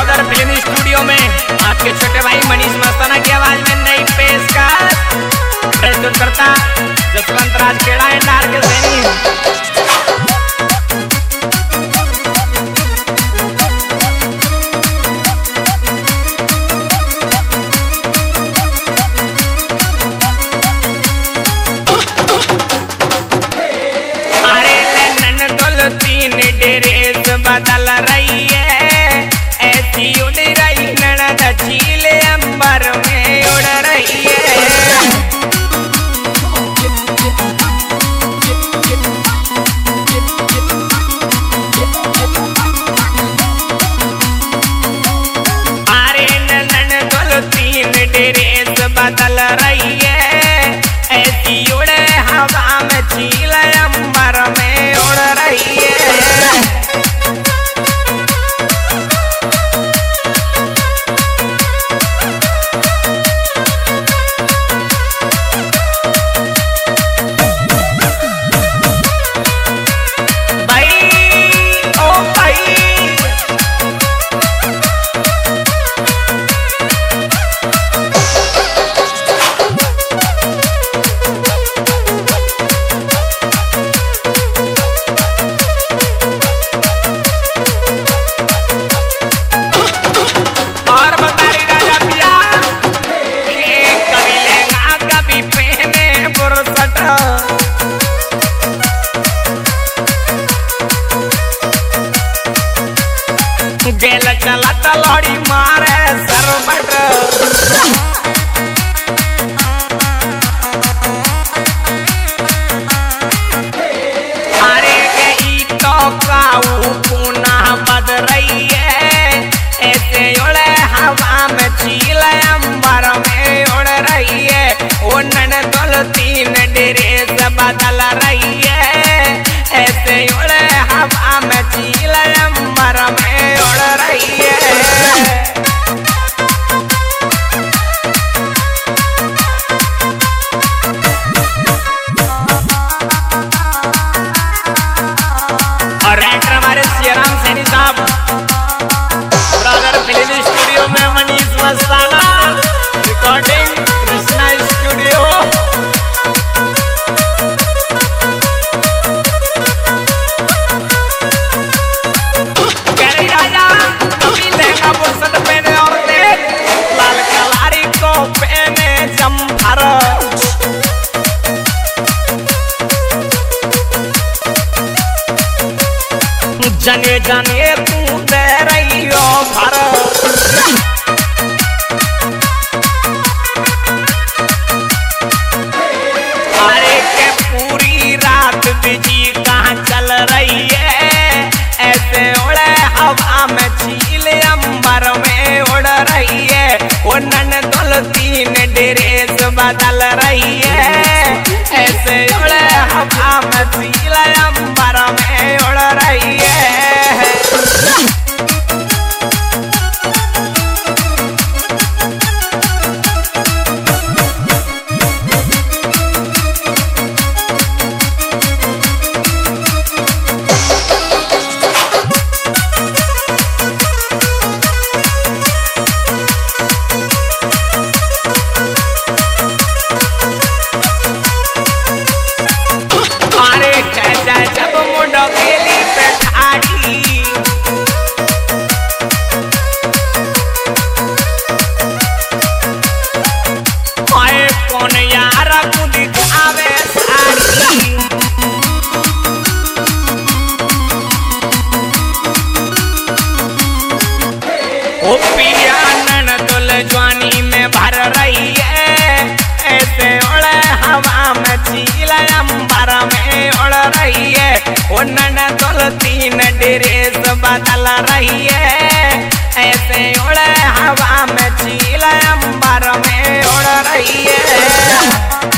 Brother film studio में आपके छोटे भाई मनीष मस्ताना की आवाज में नई पेशकश प्रस्तुत करता जसवंत राज खेड़ा एंड आर के सैनी। ड्रेस बदल रही है ऐसी उड़ रही ननद झील अंबर में उड़ रही है। अरे ननद तीन ड्रेस बदल रही है ऐसी उड़े हवा में झील अंबर में उड़ रही है। गेल चलत लड़ी मारे सरबट अरे गई तो काऊ पुना बद रही है ऐसे उड़े हवा में झील अंबर में उड़ रही है। वो ननदोल तीन ड्रेस बदल रही है ऐसे उड़े हवा में झील अंबर में उड़ रही है। और राइटर हमारे सियाराम सैनी साहब ब्रदर फिल्म स्टूडियो में मनीष मस्ताना रिकॉर्डिंग कृष्णा स्टूडियो। जने जने तू दे रही हो भर अरे के पूरी रात बिजी कहाँ चल रही है ऐसे उड़े हवा में झील अंबर में उड़ रही है। वो ननदोल तीन ड्रेस बदल रही है ऐसे उड़े हवा में झील अंबर में उड़ रही है। जब मुंडो केली पे ठाड़ी आए कौन यार को दिखावे साड़ी ओ पिया ननदोल जवानी में भर रही है ऐसे उड़े हवा में झील अंबर में उड़ रही है। वो ननदोल तीन ड्रेस बदल रही है ऐसे उड़े हवा में झील अंबर में उड़ रही है।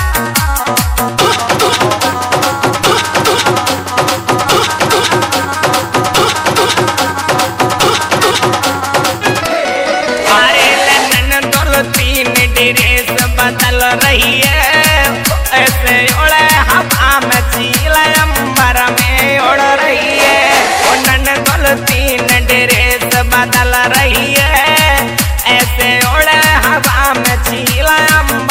ड्रेस बदल रही है ऐसे उड़े हवा में झील अंबर में उड़ रही है। तीन ड्रेस रही है, ऐसे उड़े हवा में चीला